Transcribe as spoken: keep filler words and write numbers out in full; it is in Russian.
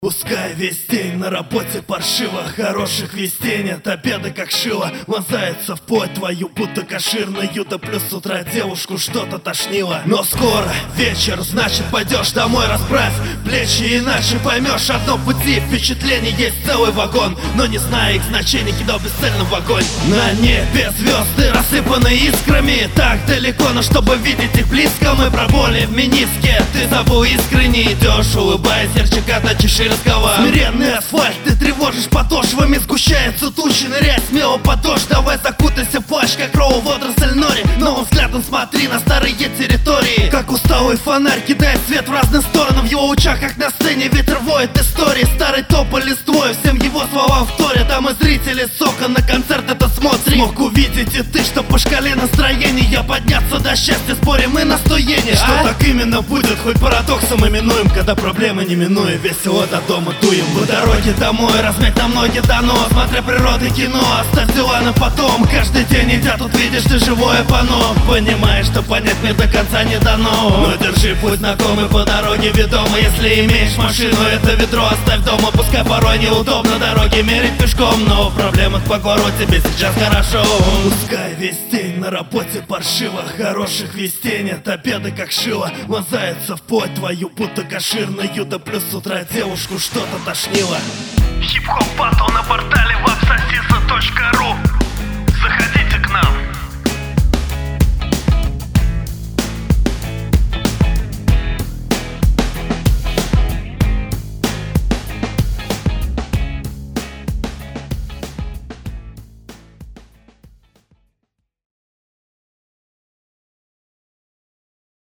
Пускай весь день на работе паршиво, хороших вестей нет, обеда как шило. Вонзается в плоть твою, будто каширную, да плюс с утра девушку что-то тошнило. Но скоро вечер, значит пойдешь домой, расправь плечи, иначе поймешь одно пути. Впечатлений есть целый вагон, но не зная их значения, кидал бесцельно в огонь. На небе звезды рассыпаны искрами, так далеко, но чтобы видеть их близко, мы про боли в мениске. Ты забыл искренне, идешь, улыбаясь, ярче тиши разговор. Смиренный асфальт, ты тревожишь подошвами, сгущаются тучи, ныряй смело под дождь. Давай закутайся в плащ, как Роу в водоросль нори. Новым взглядом смотри на старые территории, как усталый фонарь кидает свет в разные стороны. В его лучах, как на сцене, ветер воет истории. Старый тополь листвой, всем его словам вторят. А мы зрители с окон на концерт это смотрим. Смог увидеть и ты, что по шкале настроения подняться до счастья, спорим и настроение. Что а? Так именно будет, хоть парадоксом именуем, когда проблемы не минуя, весело до дома дуем. По дороге домой, размять на ноги дано, смотря природы кино, оставь дела на потом. Каждый день идя, тут видишь ты живое панно. Понимаешь, что понять мне до конца не дано, но держи путь знакомый, по дороге ведомо. Если имеешь машину, это ведро оставь дома. Пускай порой неудобно дороги мерить пешком, но в проблемах по городу тебе сейчас хорошо. Пускай весь день на работе паршиво, хороших вестей нет, обеда как шило. Вонзается в плоть твою, будто каширную, да плюс с утра девушку что-то тошнило. Хип-хоп батл на портале вапсосиса точка ру.